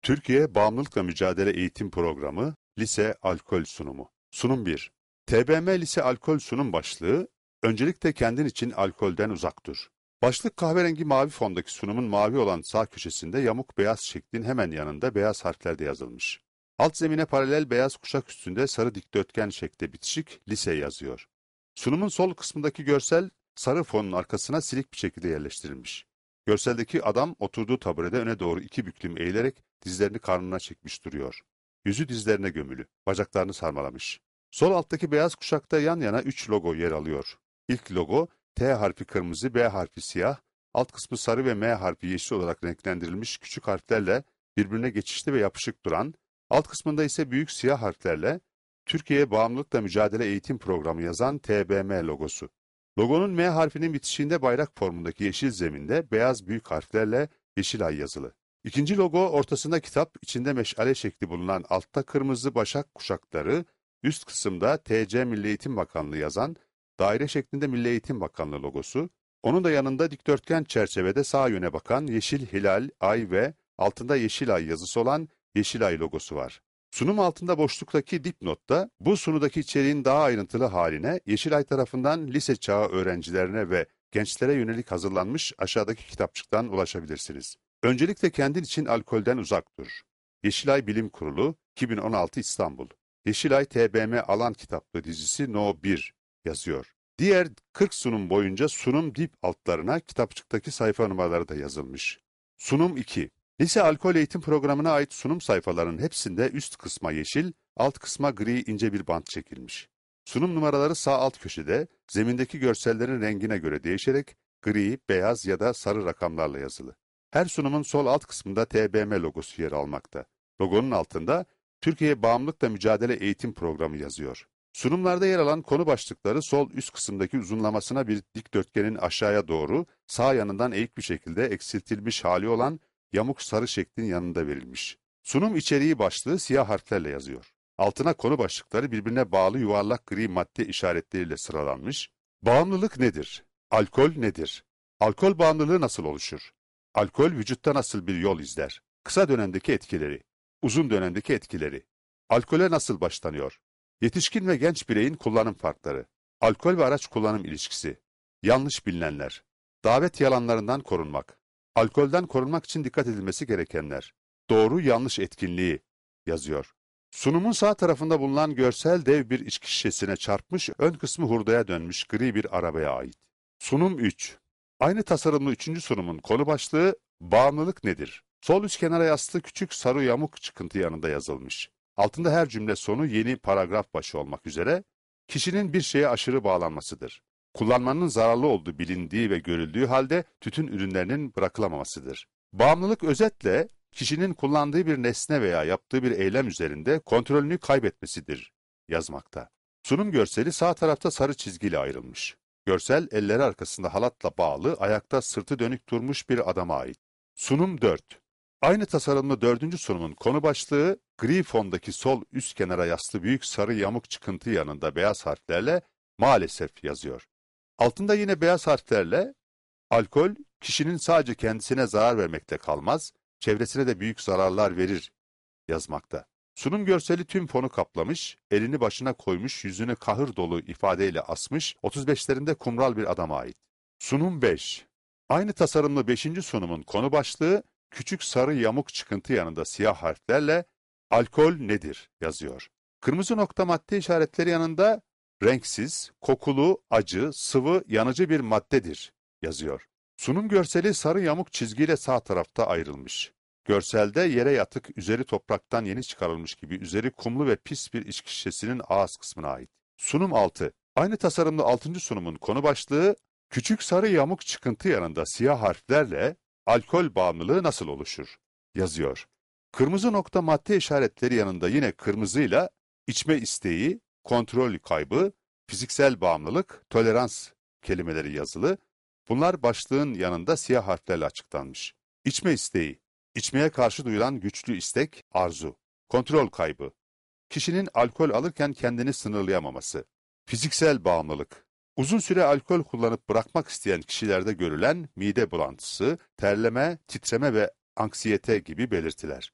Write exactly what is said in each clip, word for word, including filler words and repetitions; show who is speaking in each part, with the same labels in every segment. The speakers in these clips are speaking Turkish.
Speaker 1: Türkiye Bağımlılıkla Mücadele Eğitim Programı Lise Alkol Sunumu. Sunum bir. T B M Lise Alkol Sunum başlığı, öncelikle kendin için alkolden uzak dur. Başlık kahverengi mavi fondaki sunumun mavi olan sağ köşesinde yamuk beyaz şeklin hemen yanında beyaz harflerde yazılmış. Alt zemine paralel beyaz kuşak üstünde sarı dikdörtgen şekli bitişik lise yazıyor. Sunumun sol kısmındaki görsel sarı fonun arkasına silik bir şekilde yerleştirilmiş. Görseldeki adam oturduğu taburede öne doğru iki büklüm eğilerek dizlerini karnına çekmiş duruyor. Yüzü dizlerine gömülü, bacaklarını sarmalamış. Sol alttaki beyaz kuşakta yan yana üç logo yer alıyor. İlk logo T harfi kırmızı, B harfi siyah, alt kısmı sarı ve M harfi yeşil olarak renklendirilmiş küçük harflerle birbirine geçişli ve yapışık duran, alt kısmında ise büyük siyah harflerle Türkiye Bağımlılıkla Mücadele Eğitim Programı yazan T B M logosu. Logonun M harfinin bitişiğinde bayrak formundaki yeşil zeminde beyaz büyük harflerle Yeşilay yazılı. İkinci logo ortasında kitap, içinde meşale şekli bulunan altta kırmızı başak kuşakları, üst kısımda T C Milli Eğitim Bakanlığı yazan daire şeklinde Milli Eğitim Bakanlığı logosu, onun da yanında dikdörtgen çerçevede sağ yöne bakan yeşil hilal, ay ve altında Yeşilay yazısı olan Yeşilay logosu var. Sunum altında boşluktaki dipnotta bu sunudaki içeriğin daha ayrıntılı haline Yeşilay tarafından lise çağı öğrencilerine ve gençlere yönelik hazırlanmış aşağıdaki kitapçıktan ulaşabilirsiniz. Öncelikle kendin için alkolden uzak dur. Yeşilay Bilim Kurulu, iki bin on altı İstanbul. Yeşilay T B M Alan Kitaplı dizisi No bir yazıyor. Diğer kırk sunum boyunca sunum dip altlarına kitapçıktaki sayfa numaraları da yazılmış. Sunum iki. Lise Alkol Eğitim Programı'na ait sunum sayfalarının hepsinde üst kısma yeşil, alt kısma gri ince bir bant çekilmiş. Sunum numaraları sağ alt köşede, zemindeki görsellerin rengine göre değişerek gri, beyaz ya da sarı rakamlarla yazılı. Her sunumun sol alt kısmında T B M logosu yer almakta. Logonun altında Türkiye Bağımlılıkla Mücadele Eğitim Programı yazıyor. Sunumlarda yer alan konu başlıkları sol üst kısımdaki uzunlamasına bir dikdörtgenin aşağıya doğru sağ yanından eğik bir şekilde eksiltilmiş hali olan yamuk sarı şeklin yanında verilmiş. Sunum içeriği başlığı siyah harflerle yazıyor. Altına konu başlıkları birbirine bağlı yuvarlak gri madde işaretleriyle sıralanmış. Bağımlılık nedir? Alkol nedir? Alkol bağımlılığı nasıl oluşur? Alkol vücutta nasıl bir yol izler? Kısa dönemdeki etkileri, uzun dönemdeki etkileri. Alkole nasıl başlanıyor? Yetişkin ve genç bireyin kullanım farkları. Alkol ve araç kullanım ilişkisi. Yanlış bilinenler. Davet yalanlarından korunmak. Alkolden korunmak için dikkat edilmesi gerekenler. Doğru yanlış etkinliği yazıyor. Sunumun sağ tarafında bulunan görsel dev bir içki şişesine çarpmış, ön kısmı hurdaya dönmüş gri bir arabaya ait. Sunum üç. Aynı tasarımlı üçüncü sunumun konu başlığı bağımlılık nedir? Sol üst kenara yaslı küçük sarı yamuk çıkıntı yanında yazılmış. Altında her cümle sonu yeni paragraf başı olmak üzere kişinin bir şeye aşırı bağlanmasıdır. Kullanmanın zararlı olduğu bilindiği ve görüldüğü halde tütün ürünlerinin bırakılamamasıdır. Bağımlılık özetle kişinin kullandığı bir nesne veya yaptığı bir eylem üzerinde kontrolünü kaybetmesidir yazmakta. Sunum görseli sağ tarafta sarı çizgiyle ayrılmış. Görsel elleri arkasında halatla bağlı, ayakta sırtı dönük durmuş bir adama ait. Sunum dört. Aynı tasarımlı dördüncü sunumun konu başlığı gri fondaki sol üst kenara yaslı büyük sarı yamuk çıkıntı yanında beyaz harflerle maalesef yazıyor. Altında yine beyaz harflerle alkol kişinin sadece kendisine zarar vermekle kalmaz, çevresine de büyük zararlar verir yazmakta. Sunum görseli tüm fonu kaplamış, elini başına koymuş, yüzünü kahır dolu ifadeyle asmış, otuz beşlerinde kumral bir adama ait. Sunum beş. Aynı tasarımlı beşinci sunumun konu başlığı küçük sarı yamuk çıkıntı yanında siyah harflerle alkol nedir yazıyor. Kırmızı nokta madde işaretleri yanında renksiz, kokulu, acı, sıvı, yanıcı bir maddedir yazıyor. Sunum görseli sarı yamuk çizgiyle sağ tarafta ayrılmış. Görselde yere yatık, üzeri topraktan yeni çıkarılmış gibi üzeri kumlu ve pis bir içki şişesinin ağız kısmına ait. Sunum altı. Aynı tasarımlı altıncı sunumun konu başlığı küçük sarı yamuk çıkıntı yanında siyah harflerle alkol bağımlılığı nasıl oluşur yazıyor. Kırmızı nokta madde işaretleri yanında yine kırmızıyla içme isteği, kontrol kaybı, fiziksel bağımlılık, tolerans kelimeleri yazılı. Bunlar başlığın yanında siyah harflerle açıklanmış. İçme isteği, içmeye karşı duyulan güçlü istek, arzu. Kontrol kaybı, kişinin alkol alırken kendini sınırlayamaması. Fiziksel bağımlılık, uzun süre alkol kullanıp bırakmak isteyen kişilerde görülen mide bulantısı, terleme, titreme ve anksiyete gibi belirtiler.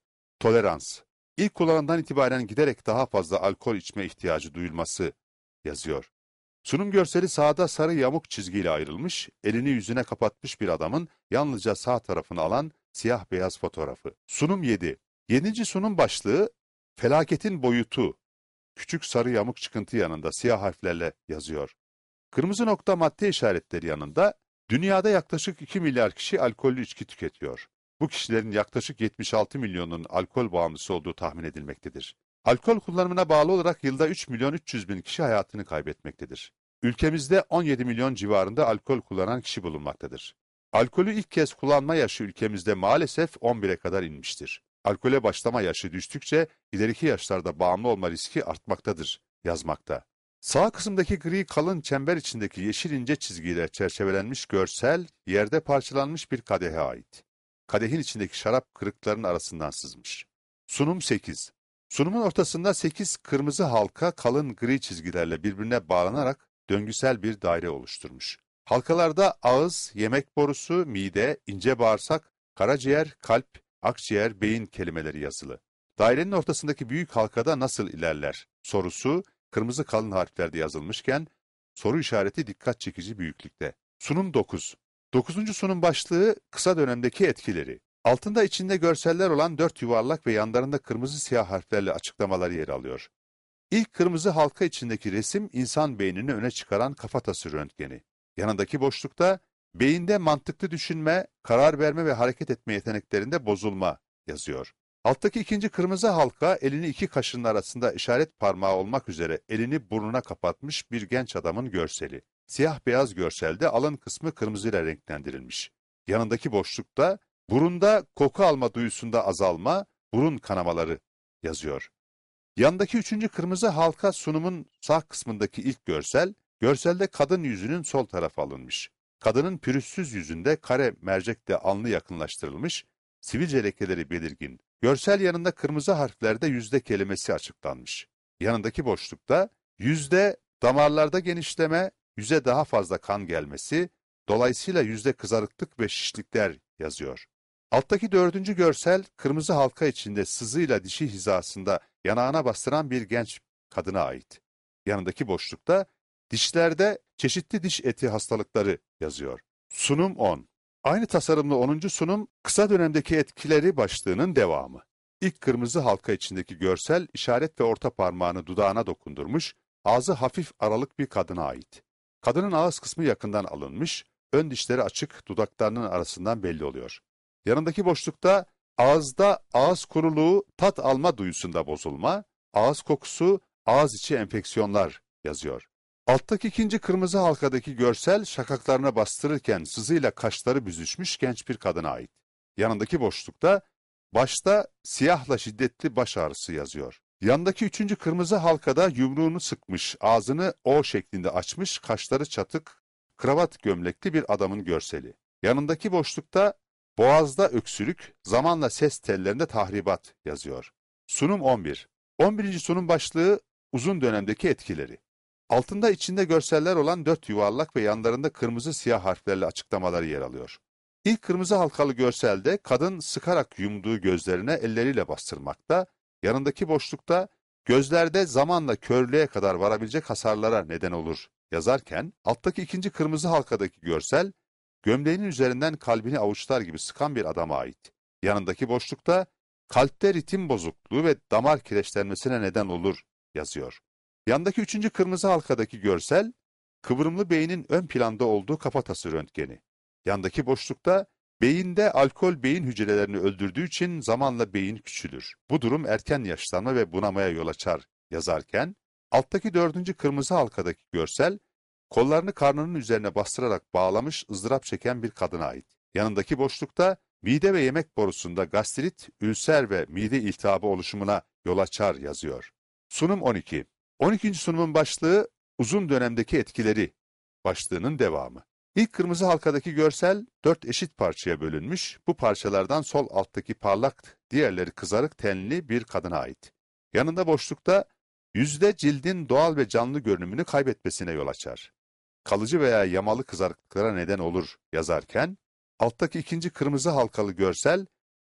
Speaker 1: Tolerans. İlk kullanımdan itibaren giderek daha fazla alkol içme ihtiyacı duyulması yazıyor. Sunum görseli sağda sarı yamuk çizgiyle ayrılmış, elini yüzüne kapatmış bir adamın yalnızca sağ tarafını alan siyah beyaz fotoğrafı. Sunum yedi. Yedinci sunum başlığı felaketin boyutu. Küçük sarı yamuk çıkıntı yanında siyah harflerle yazıyor. Kırmızı nokta madde işaretleri yanında dünyada yaklaşık iki milyar kişi alkollü içki tüketiyor. Bu kişilerin yaklaşık yetmiş altı milyonun alkol bağımlısı olduğu tahmin edilmektedir. Alkol kullanımına bağlı olarak yılda üç milyon üç yüz bin kişi hayatını kaybetmektedir. Ülkemizde on yedi milyon civarında alkol kullanan kişi bulunmaktadır. Alkolü ilk kez kullanma yaşı ülkemizde maalesef on bire kadar inmiştir. Alkole başlama yaşı düştükçe ileriki yaşlarda bağımlı olma riski artmaktadır, yazmakta. Sağ kısımdaki gri kalın çember içindeki yeşil ince çizgiyle çerçevelenmiş görsel, yerde parçalanmış bir kadehe ait. Kadehin içindeki şarap kırıklarının arasından sızmış. Sunum sekiz. Sunumun ortasında sekiz kırmızı halka kalın gri çizgilerle birbirine bağlanarak döngüsel bir daire oluşturmuş. Halkalarda ağız, yemek borusu, mide, ince bağırsak, karaciğer, kalp, akciğer, beyin kelimeleri yazılı. Dairenin ortasındaki büyük halkada nasıl ilerler sorusu kırmızı kalın harflerde yazılmışken soru işareti dikkat çekici büyüklükte. Sunum dokuz. Dokuzuncu sunum başlığı kısa dönemdeki etkileri. Altında içinde görseller olan dört yuvarlak ve yanlarında kırmızı siyah harflerle açıklamaları yer alıyor. İlk kırmızı halka içindeki resim insan beynini öne çıkaran kafatası röntgeni. Yanındaki boşlukta beyinde mantıklı düşünme, karar verme ve hareket etme yeteneklerinde bozulma yazıyor. Alttaki ikinci kırmızı halka elini iki kaşının arasında işaret parmağı olmak üzere elini burnuna kapatmış bir genç adamın görseli. Siyah beyaz görselde alın kısmı kırmızıyla renklendirilmiş. Yanındaki boşlukta burunda koku alma duyusunda azalma, burun kanamaları yazıyor. Yandaki üçüncü kırmızı halka sunumun sağ kısmındaki ilk görsel, görselde kadın yüzünün sol tarafı alınmış. Kadının pürüzsüz yüzünde kare mercekle alnı yakınlaştırılmış, sivilce lekeleri belirgin. Görsel yanında kırmızı harflerde yüzde kelimesi açıklanmış. Yanındaki boşlukta yüzde damarlarda genişleme, yüze daha fazla kan gelmesi, dolayısıyla yüzde kızarıklık ve şişlikler yazıyor. Alttaki dördüncü görsel kırmızı halka içinde sızıyla dişi hizasında yanağına bastıran bir genç kadına ait. Yanındaki boşlukta dişlerde çeşitli diş eti hastalıkları yazıyor. Sunum on. Aynı tasarımlı onuncu sunum kısa dönemdeki etkileri başlığının devamı. İlk kırmızı halka içindeki görsel işaret ve orta parmağını dudağına dokundurmuş, ağzı hafif aralık bir kadına ait. Kadının ağız kısmı yakından alınmış, ön dişleri açık dudaklarının arasından belli oluyor. Yanındaki boşlukta ağızda ağız kuruluğu, tat alma duyusunda bozulma, ağız kokusu, ağız içi enfeksiyonlar yazıyor. Alttaki ikinci kırmızı halkadaki görsel şakaklarına bastırırken sızıyla kaşları büzüşmüş genç bir kadına ait. Yanındaki boşlukta başta siyahla şiddetli baş ağrısı yazıyor. Yandaki üçüncü kırmızı halkada yumruğunu sıkmış, ağzını O şeklinde açmış, kaşları çatık, kravat gömlekli bir adamın görseli. Yanındaki boşlukta boğazda öksürük, zamanla ses tellerinde tahribat yazıyor. Sunum on bir. on birinci sunum başlığı uzun dönemdeki etkileri. Altında içinde görseller olan dört yuvarlak ve yanlarında kırmızı siyah harflerle açıklamaları yer alıyor. İlk kırmızı halkalı görselde kadın sıkarak yumduğu gözlerine elleriyle bastırmakta, yanındaki boşlukta gözlerde zamanla körlüğe kadar varabilecek hasarlara neden olur yazarken, alttaki ikinci kırmızı halkadaki görsel, gömleğinin üzerinden kalbini avuçlar gibi sıkan bir adama ait. Yanındaki boşlukta kalpte ritim bozukluğu ve damar kireçlenmesine neden olur yazıyor. Yandaki üçüncü kırmızı halkadaki görsel, kıvrımlı beynin ön planda olduğu kafatası röntgeni. Yandaki boşlukta beyinde alkol beyin hücrelerini öldürdüğü için zamanla beyin küçülür. Bu durum erken yaşlanma ve bunamaya yol açar yazarken, alttaki dördüncü kırmızı halkadaki görsel, kollarını karnının üzerine bastırarak bağlamış ızdırap çeken bir kadına ait. Yanındaki boşlukta mide ve yemek borusunda gastrit, ülser ve mide iltihabı oluşumuna yol açar yazıyor. Sunum on iki. on ikinci sunumun başlığı uzun dönemdeki etkileri başlığının devamı. İlk kırmızı halkadaki görsel dört eşit parçaya bölünmüş, bu parçalardan sol alttaki parlak, diğerleri kızarık tenli bir kadına ait. Yanında boşlukta yüzde cildin doğal ve canlı görünümünü kaybetmesine yol açar. Kalıcı veya yamalı kızarıklıklara neden olur yazarken, alttaki ikinci kırmızı halkalı görsel,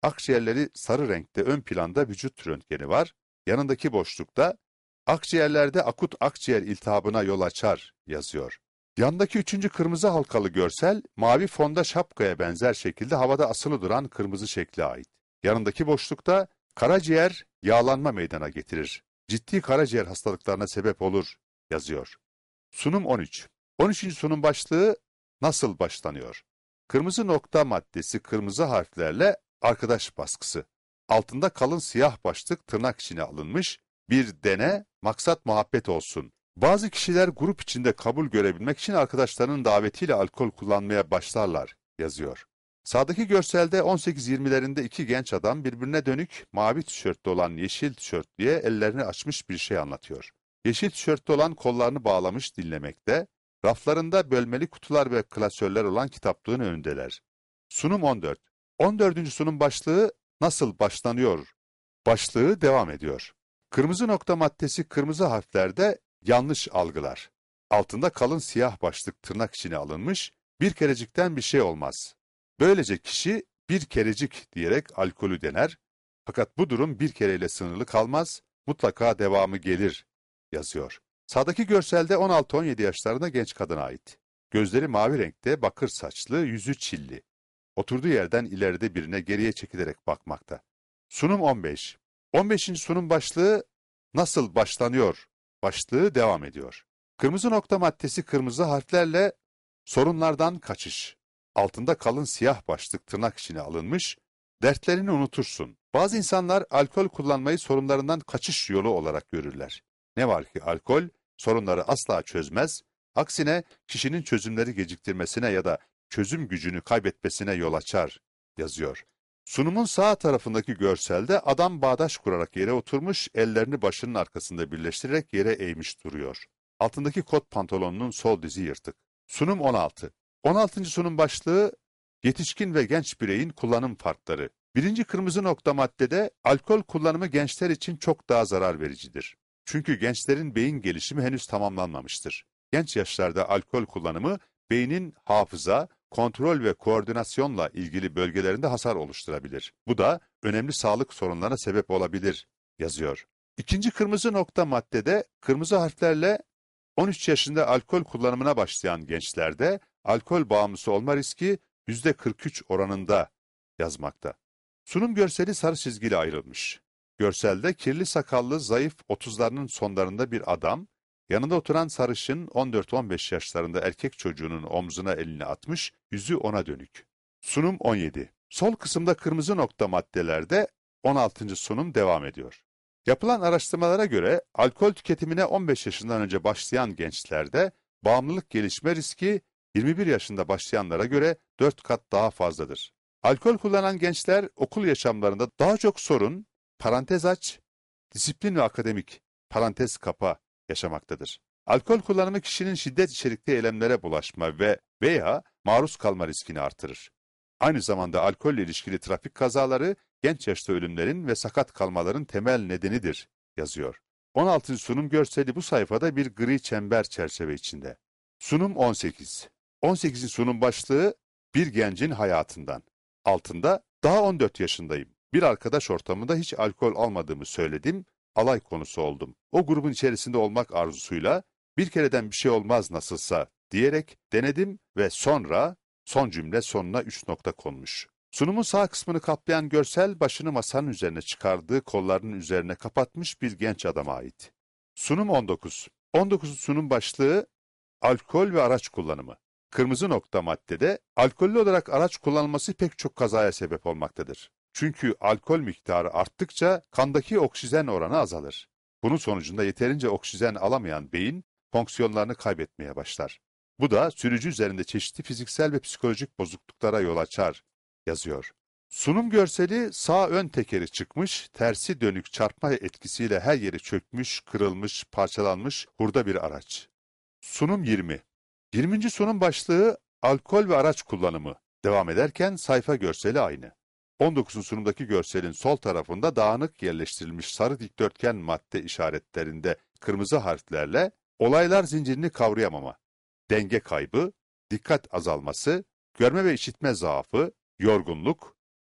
Speaker 1: Akciğerleri sarı renkte ön planda vücut röntgeni var. Yanındaki boşlukta akciğerlerde akut akciğer iltihabına yol açar yazıyor. Yandaki üçüncü kırmızı halkalı görsel, mavi fonda şapkaya benzer şekilde havada asılı duran kırmızı şekle ait. Yanındaki boşlukta karaciğer yağlanma meydana getirir. Ciddi karaciğer hastalıklarına sebep olur yazıyor. Sunum on üç. on üçüncü sunum başlığı nasıl başlanıyor? Kırmızı nokta maddesi kırmızı harflerle arkadaş baskısı. Altında kalın siyah başlık tırnak içine alınmış. Bir dene, maksat muhabbet olsun. Bazı kişiler grup içinde kabul görebilmek için arkadaşlarının davetiyle alkol kullanmaya başlarlar yazıyor. Sağdaki görselde on sekiz yirmilerinde iki genç adam birbirine dönük mavi tişörtlü olan yeşil tişörtlüye ellerini açmış bir şey anlatıyor. Yeşil tişörtlü olan kollarını bağlamış dinlemekte, raflarında bölmeli kutular ve klasörler olan kitaplığın önündeler. Sunum on dört. on dördüncü sunum başlığı nasıl başlanıyor? Başlığı devam ediyor. Kırmızı nokta maddesi kırmızı harflerde yanlış algılar. Altında kalın siyah başlık tırnak içine alınmış, bir kerecikten bir şey olmaz. Böylece kişi bir kerecik diyerek alkolü dener. Fakat bu durum bir kereyle sınırlı kalmaz, mutlaka devamı gelir yazıyor. Sağdaki görselde on altı on yedi yaşlarında genç kadına ait. Gözleri mavi renkte, bakır saçlı, yüzü çilli. Oturduğu yerden ileride birine geriye çekilerek bakmakta. Sunum on beş. on beşinci sunum başlığı nasıl başlanıyor? Başlığı devam ediyor. Kırmızı nokta maddesi kırmızı harflerle sorunlardan kaçış. Altında kalın siyah başlık tırnak içine alınmış, dertlerini unutursun. Bazı insanlar alkol kullanmayı sorunlarından kaçış yolu olarak görürler. Ne var ki alkol sorunları asla çözmez, aksine kişinin çözümleri geciktirmesine ya da çözüm gücünü kaybetmesine yol açar yazıyor. Sunumun sağ tarafındaki görselde adam bağdaş kurarak yere oturmuş, ellerini başının arkasında birleştirerek yere eğmiş duruyor. Altındaki kot pantolonunun sol dizi yırtık. Sunum on altı. on altıncı sunum başlığı yetişkin ve genç bireyin kullanım farkları. Birinci kırmızı nokta maddede alkol kullanımı gençler için çok daha zarar vericidir. Çünkü gençlerin beyin gelişimi henüz tamamlanmamıştır. Genç yaşlarda alkol kullanımı beynin hafıza, kontrol ve koordinasyonla ilgili bölgelerinde hasar oluşturabilir. Bu da önemli sağlık sorunlarına sebep olabilir yazıyor. İkinci kırmızı nokta maddede kırmızı harflerle on üç yaşında alkol kullanımına başlayan gençlerde alkol bağımlısı olma riski yüzde kırk üç oranında yazmakta. Sunum görseli sarı çizgiyle ayrılmış. Görselde kirli sakallı, zayıf otuzlarının sonlarında bir adam, yanında oturan sarışın on dört on beş yaşlarında erkek çocuğunun omzuna elini atmış, yüzü ona dönük. Sunum on yedi. Sol kısımda kırmızı nokta maddelerde on altıncı sunum devam ediyor. Yapılan araştırmalara göre alkol tüketimine on beş yaşından önce başlayan gençlerde bağımlılık gelişme riski yirmi bir yaşında başlayanlara göre dört kat daha fazladır. Alkol kullanan gençler okul yaşamlarında daha çok sorun, parantez aç, disiplin ve akademik, parantez kapa yaşamaktadır. Alkol kullanımı kişinin şiddet içerikli eylemlere bulaşma ve veya maruz kalma riskini artırır. Aynı zamanda alkolle ilişkili trafik kazaları genç yaşta ölümlerin ve sakat kalmaların temel nedenidir yazıyor. on altıncı sunum görseli bu sayfada bir gri çember çerçeve içinde. Sunum on sekiz. on sekizinci sunum başlığı bir gencin hayatından. Altında daha on dört yaşındayım. Bir arkadaş ortamında hiç alkol almadığımı söyledim, alay konusu oldum. O grubun içerisinde olmak arzusuyla bir kereden bir şey olmaz nasılsa diyerek denedim ve sonra son cümle sonuna üç nokta konmuş. Sunumun sağ kısmını kaplayan görsel başını masanın üzerine çıkardığı kollarının üzerine kapatmış bir genç adama ait. Sunum on dokuz. on dokuzuncu sunum başlığı alkol ve araç kullanımı. Kırmızı nokta maddede alkollü olarak araç kullanılması pek çok kazaya sebep olmaktadır. Çünkü alkol miktarı arttıkça kandaki oksijen oranı azalır. Bunun sonucunda yeterince oksijen alamayan beyin fonksiyonlarını kaybetmeye başlar. Bu da sürücü üzerinde çeşitli fiziksel ve psikolojik bozukluklara yol açar yazıyor. Sunum görseli sağ ön tekeri çıkmış, tersi dönük çarpma etkisiyle her yeri çökmüş, kırılmış, parçalanmış hurda bir araç. Sunum yirmi. yirminci sunum başlığı alkol ve araç kullanımı. Devam ederken sayfa görseli aynı. on dokuzuncu sunumdaki görselin sol tarafında dağınık yerleştirilmiş sarı dikdörtgen madde işaretlerinde kırmızı harflerle olaylar zincirini kavrayamama, denge kaybı, dikkat azalması, görme ve işitme zaafı, yorgunluk,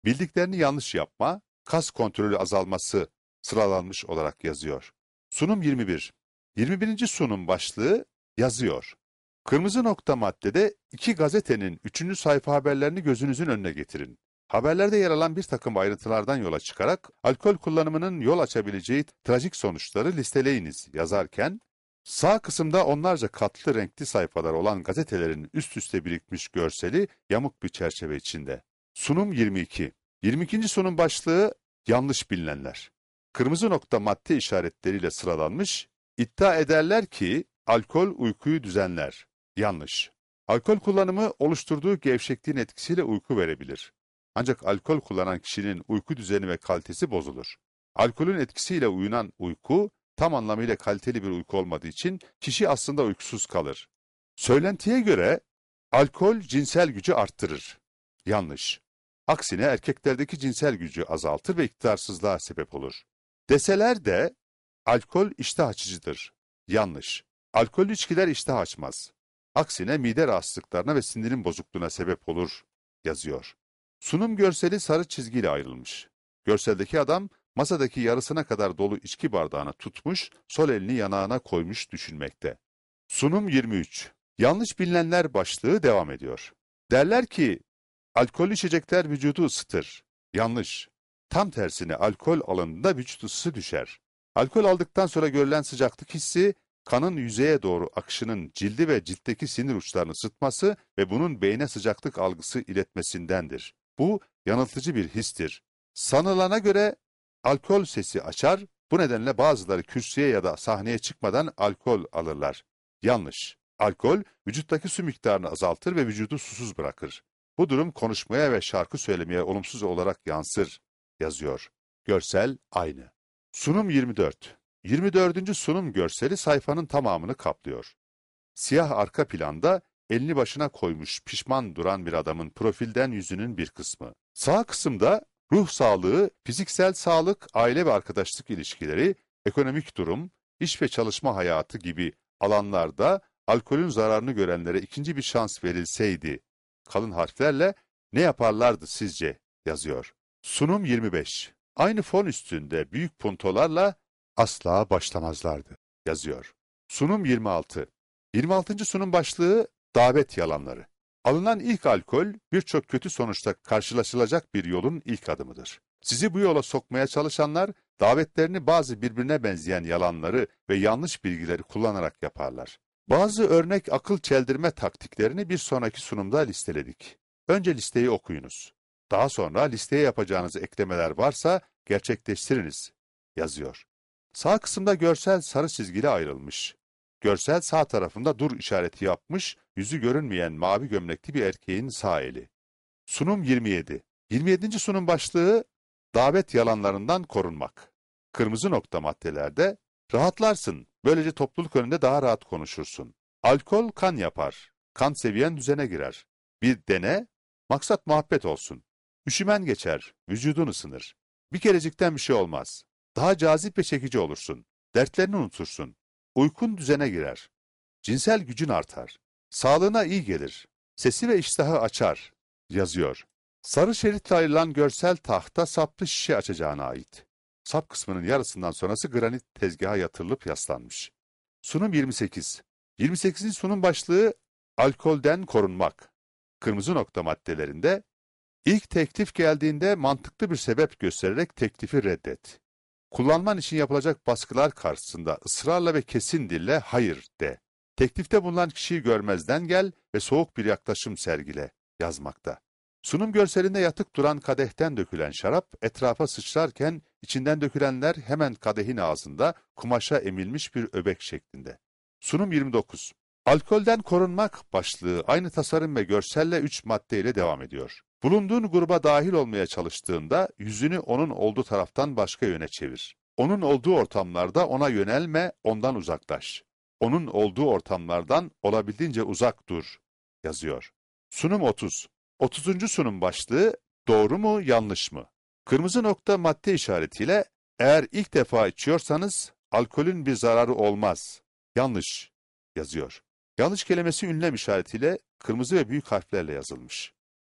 Speaker 1: Bildiklerini yanlış yapma, kas kontrolü azalması sıralanmış olarak yazıyor. Sunum yirmi bir. yirmi birinci sunum başlığı yazıyor. Kırmızı nokta maddede iki gazetenin üçüncü sayfa haberlerini gözünüzün önüne getirin. Haberlerde yer alan bir takım ayrıntılardan yola çıkarak alkol kullanımının yol açabileceği trajik sonuçları listeleyiniz yazarken, sağ kısımda onlarca katlı renkli sayfalar olan gazetelerin üst üste birikmiş görseli yamuk bir çerçeve içinde. Sunum yirmi iki. yirmi ikinci sunum başlığı yanlış bilinenler. Kırmızı nokta madde işaretleriyle sıralanmış, iddia ederler ki alkol uykuyu düzenler. Yanlış. Alkol kullanımı oluşturduğu gevşekliğin etkisiyle uyku verebilir. Ancak alkol kullanan kişinin uyku düzeni ve kalitesi bozulur. Alkolün etkisiyle uyunan uyku, tam anlamıyla kaliteli bir uyku olmadığı için kişi aslında uykusuz kalır. Söylentiye göre alkol cinsel gücü arttırır. Yanlış. Aksine erkeklerdeki cinsel gücü azaltır ve iktidarsızlığa sebep olur. Deseler de alkol iştah açıcıdır. Yanlış. Alkollü içkiler iştah açmaz. Aksine mide rahatsızlıklarına ve sindirim bozukluğuna sebep olur, yazıyor. Sunum görseli sarı çizgiyle ayrılmış. Görseldeki adam masadaki yarısına kadar dolu içki bardağını tutmuş, sol elini yanağına koymuş düşünmekte. Sunum yirmi üç. Yanlış bilinenler başlığı devam ediyor. Derler ki alkollü içecekler vücudu ısıtır. Yanlış. Tam tersine alkol alındığında vücut ısısı düşer. Alkol aldıktan sonra görülen sıcaklık hissi, kanın yüzeye doğru akışının cildi ve ciltteki sinir uçlarını ısıtması ve bunun beyne sıcaklık algısı iletmesindendir. Bu yanıltıcı bir histir. Sanılana göre alkol sesi açar, bu nedenle bazıları kürsüye ya da sahneye çıkmadan alkol alırlar. Yanlış. Alkol, vücuttaki su miktarını azaltır ve vücudu susuz bırakır. Bu durum konuşmaya ve şarkı söylemeye olumsuz olarak yansır, yazıyor. Görsel aynı. Sunum yirmi dört. yirmi dördüncü sunum görseli sayfanın tamamını kaplıyor. Siyah arka planda elini başına koymuş pişman duran bir adamın profilden yüzünün bir kısmı. Sağ kısımda ruh sağlığı, fiziksel sağlık, aile ve arkadaşlık ilişkileri, ekonomik durum, iş ve çalışma hayatı gibi alanlarda alkolün zararını görenlere ikinci bir şans verilseydi, kalın harflerle ne yaparlardı sizce, yazıyor. Sunum yirmi beş. Aynı fon üstünde büyük puntolarla asla başlamazlardı, yazıyor. Sunum yirmi altı. yirmi altıncı sunum başlığı davet yalanları. Alınan ilk alkol birçok kötü sonuçta karşılaşılacak bir yolun ilk adımıdır. Sizi bu yola sokmaya çalışanlar davetlerini bazı birbirine benzeyen yalanları ve yanlış bilgileri kullanarak yaparlar. Bazı örnek akıl çeldirme taktiklerini bir sonraki sunumda listeledik. Önce listeyi okuyunuz. Daha sonra listeye yapacağınız eklemeler varsa gerçekleştiriniz, yazıyor. Sağ kısımda görsel sarı çizgiyle ayrılmış. Görsel sağ tarafında dur işareti yapmış, yüzü görünmeyen mavi gömlekli bir erkeğin sağ eli. Sunum yirmi yedi. yirmi yedinci sunum başlığı davet yalanlarından korunmak. Kırmızı nokta maddelerde rahatlarsın, böylece topluluk önünde daha rahat konuşursun. Alkol kan yapar, kan seviyen düzene girer. Bir dene, maksat muhabbet olsun. Üşümen geçer, vücudun ısınır. Bir kerecikten bir şey olmaz. Daha cazip ve çekici olursun. Dertlerini unutursun. Uykun düzene girer. Cinsel gücün artar. Sağlığına iyi gelir. Sesi ve iştahı açar, yazıyor. Sarı şeritle ayrılan görsel tahta saplı şişe açacağına ait. Sap kısmının yarısından sonrası granit tezgaha yatırılıp yaslanmış. Sunum yirmi sekiz. yirmi sekizinci sunum başlığı alkolden korunmak. Kırmızı nokta maddelerinde ilk teklif geldiğinde mantıklı bir sebep göstererek teklifi reddet. Kullanman için yapılacak baskılar karşısında ısrarla ve kesin dille hayır de. Teklifte bulunan kişiyi görmezden gel ve soğuk bir yaklaşım sergile, yazmakta. Sunum görselinde yatık duran kadehten dökülen şarap etrafa sıçrarken içinden dökülenler hemen kadehin ağzında kumaşa emilmiş bir öbek şeklinde. Sunum yirmi dokuz. Alkolden korunmak başlığı aynı tasarım ve görselle üç maddeyle devam ediyor. Bulunduğun gruba dahil olmaya çalıştığında yüzünü onun olduğu taraftan başka yöne çevir. Onun olduğu ortamlarda ona yönelme, ondan uzaklaş. Onun olduğu ortamlardan olabildiğince uzak dur, yazıyor. Sunum otuz. otuzuncu sunum başlığı doğru mu yanlış mı? Kırmızı nokta madde işaretiyle eğer ilk defa içiyorsanız alkolün bir zararı olmaz. Yanlış, yazıyor. Yanlış kelimesi ünlem işaretiyle kırmızı ve büyük harflerle yazılmış.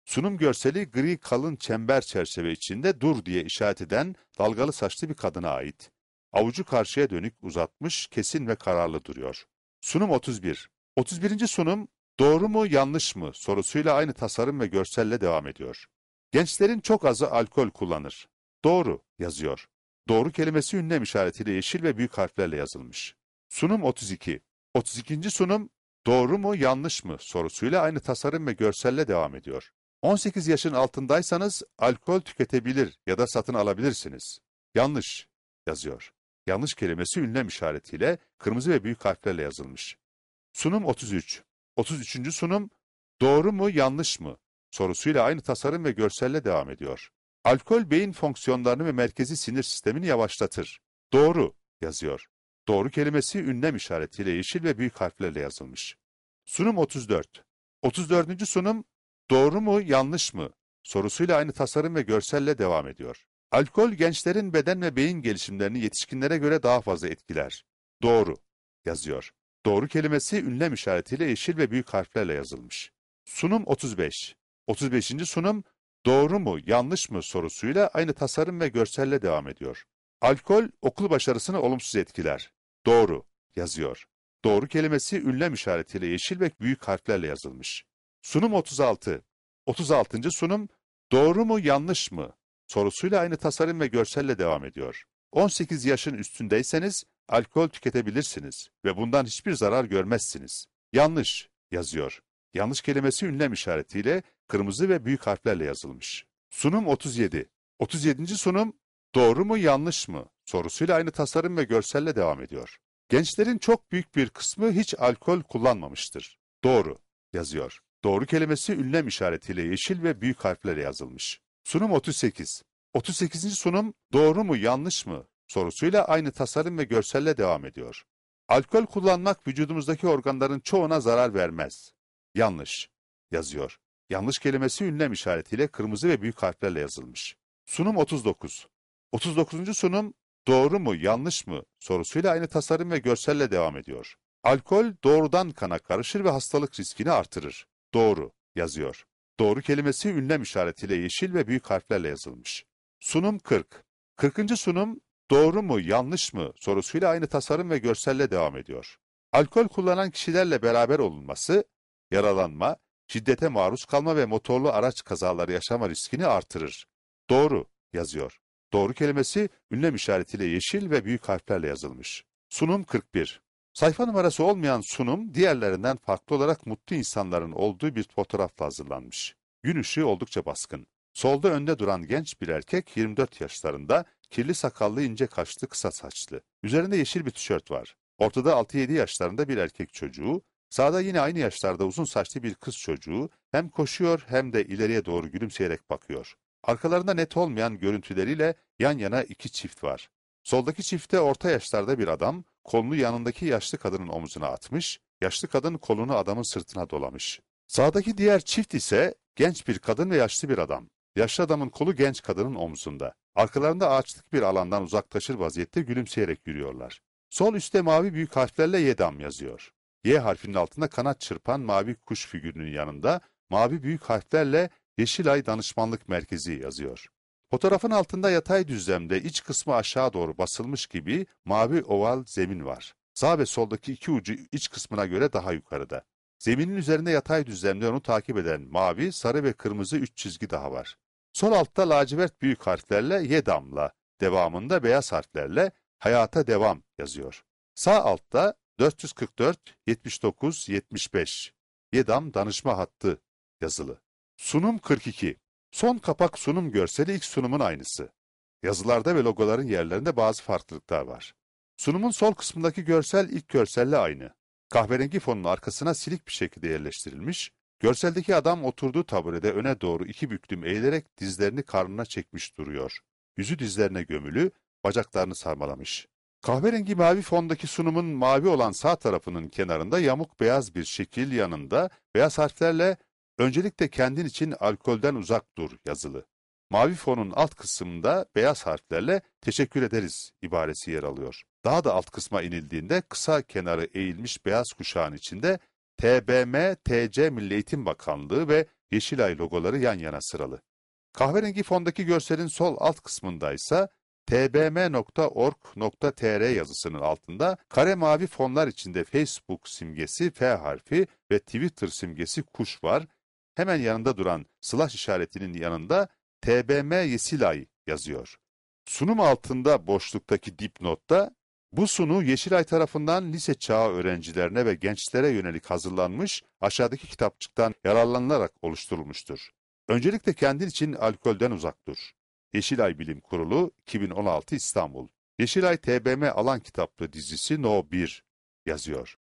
Speaker 1: Sunum görseli gri kalın çember çerçeve içinde dur diye işaret eden dalgalı saçlı bir kadına ait. Avucu karşıya dönük uzatmış, kesin ve kararlı duruyor. Sunum otuz bir. otuz birinci sunum doğru mu yanlış mı sorusuyla aynı tasarım ve görselle devam ediyor. Gençlerin çok azı alkol kullanır. Doğru yazıyor. Doğru kelimesi ünlem işaretiyle yeşil ve büyük harflerle yazılmış. Sunum otuz iki. otuz ikinci sunum doğru mu yanlış mı sorusuyla aynı tasarım ve görselle devam ediyor. on sekiz yaşın altındaysanız alkol tüketebilir ya da satın alabilirsiniz. Yanlış yazıyor. Yanlış kelimesi ünlem işaretiyle kırmızı ve büyük harflerle yazılmış. Sunum otuz üç. otuz üçüncü sunum doğru mu yanlış mı sorusuyla aynı tasarım ve görselle devam ediyor. Alkol beyin fonksiyonlarını ve merkezi sinir sistemini yavaşlatır. Doğru yazıyor. Doğru kelimesi ünlem işaretiyle yeşil ve büyük harflerle yazılmış. Sunum otuz dört. otuz dördüncü sunum doğru mu yanlış mı sorusuyla aynı tasarım ve görselle devam ediyor. Alkol gençlerin beden ve beyin gelişimlerini yetişkinlere göre daha fazla etkiler. Doğru yazıyor. Doğru kelimesi ünlem işaretiyle yeşil ve büyük harflerle yazılmış. Sunum otuz beş. otuz beşinci sunum doğru mu yanlış mı sorusuyla aynı tasarım ve görselle devam ediyor. Alkol okul başarısını olumsuz etkiler. Doğru yazıyor. Doğru kelimesi ünlem işaretiyle yeşil ve büyük harflerle yazılmış. Sunum otuz altı. otuz altıncı sunum doğru mu yanlış mı sorusuyla aynı tasarım ve görselle devam ediyor. on sekiz yaşın üstündeyseniz alkol tüketebilirsiniz ve bundan hiçbir zarar görmezsiniz. Yanlış yazıyor. Yanlış kelimesi ünlem işaretiyle kırmızı ve büyük harflerle yazılmış. Sunum otuz yedi. otuz yedinci sunum doğru mu yanlış mı sorusuyla aynı tasarım ve görselle devam ediyor. Gençlerin çok büyük bir kısmı hiç alkol kullanmamıştır. Doğru yazıyor. Doğru kelimesi ünlem işaretiyle yeşil ve büyük harflerle yazılmış. Sunum otuz sekiz. otuz sekizinci sunum doğru mu yanlış mı sorusuyla aynı tasarım ve görselle devam ediyor. Alkol kullanmak vücudumuzdaki organların çoğuna zarar vermez. Yanlış yazıyor. Yanlış kelimesi ünlem işaretiyle kırmızı ve büyük harflerle yazılmış. Sunum otuz dokuz. otuz dokuzuncu sunum doğru mu yanlış mı sorusuyla aynı tasarım ve görselle devam ediyor. Alkol doğrudan kana karışır ve hastalık riskini artırır. Doğru yazıyor. Doğru kelimesi ünlem işaretiyle yeşil ve büyük harflerle yazılmış. Sunum kırk. kırkıncı sunum doğru mu yanlış mı sorusuyla aynı tasarım ve görselle devam ediyor. Alkol kullanan kişilerle beraber olunması, yaralanma, şiddete maruz kalma ve motorlu araç kazaları yaşama riskini artırır. Doğru yazıyor. Doğru kelimesi ünlem işaretiyle yeşil ve büyük harflerle yazılmış. Sunum kırk bir. Sayfa numarası olmayan sunum diğerlerinden farklı olarak mutlu insanların olduğu bir fotoğrafla hazırlanmış. Gün ışığı oldukça baskın. Solda önde duran genç bir erkek yirmi dört yaşlarında, kirli sakallı ince kaşlı kısa saçlı. Üzerinde yeşil bir tişört var. Ortada altı yedi yaşlarında bir erkek çocuğu, sağda yine aynı yaşlarda uzun saçlı bir kız çocuğu hem koşuyor hem de ileriye doğru gülümseyerek bakıyor. Arkalarında net olmayan görüntüleriyle yan yana iki çift var. Soldaki çifte orta yaşlarda bir adam, kolunu yanındaki yaşlı kadının omzuna atmış, yaşlı kadın kolunu adamın sırtına dolamış. Sağdaki diğer çift ise genç bir kadın ve yaşlı bir adam. Yaşlı adamın kolu genç kadının omzunda. Arkalarında ağaçlık bir alandan uzaklaşır vaziyette gülümseyerek yürüyorlar. Sol üstte mavi büyük harflerle Yedam yazıyor. Y harfinin altında kanat çırpan mavi kuş figürünün yanında mavi büyük harflerle Yeşilay Danışmanlık Merkezi yazıyor. Fotoğrafın altında yatay düzlemde iç kısmı aşağı doğru basılmış gibi mavi oval zemin var. Sağ ve soldaki iki ucu iç kısmına göre daha yukarıda. Zeminin üzerinde yatay düzlemde onu takip eden mavi, sarı ve kırmızı üç çizgi daha var. Sol altta lacivert büyük harflerle Yedam'la, devamında beyaz harflerle Hayata Devam yazıyor. Sağ altta dört yüz kırk dört yetmiş dokuz yetmiş beş Yedam Danışma Hattı yazılı. Sunum kırk iki. Son kapak sunum görseli ilk sunumun aynısı. Yazılarda ve logoların yerlerinde bazı farklılıklar var. Sunumun sol kısmındaki görsel ilk görselle aynı. Kahverengi fonun arkasına silik bir şekilde yerleştirilmiş, görseldeki adam oturduğu taburede öne doğru iki büklüm eğilerek dizlerini karnına çekmiş duruyor. Yüzü dizlerine gömülü, bacaklarını sarmalamış. Kahverengi mavi fondaki sunumun mavi olan sağ tarafının kenarında yamuk beyaz bir şekil yanında beyaz harflerle "Öncelikle kendin için alkolden uzak dur" yazılı. Mavi fonun alt kısmında beyaz harflerle "Teşekkür ederiz" ibaresi yer alıyor. Daha da alt kısma inildiğinde kısa kenarı eğilmiş beyaz kuşağın içinde T B M T C Milli Eğitim Bakanlığı ve Yeşilay logoları yan yana sıralı. Kahverengi fondaki görselin sol alt kısmında ise t b m nokta org nokta t r yazısının altında kare mavi fonlar içinde Facebook simgesi F harfi ve Twitter simgesi kuş var. Hemen yanında duran slash işaretinin yanında T B M Yeşilay yazıyor. Sunum altında boşluktaki dipnotta bu sunu Yeşilay tarafından lise çağı öğrencilerine ve gençlere yönelik hazırlanmış aşağıdaki kitapçıktan yararlanılarak oluşturulmuştur. Öncelikle kendin için alkolden uzak dur. Yeşilay Bilim Kurulu iki bin on altı İstanbul. Yeşilay T B M Alan Kitaplı dizisi No bir yazıyor.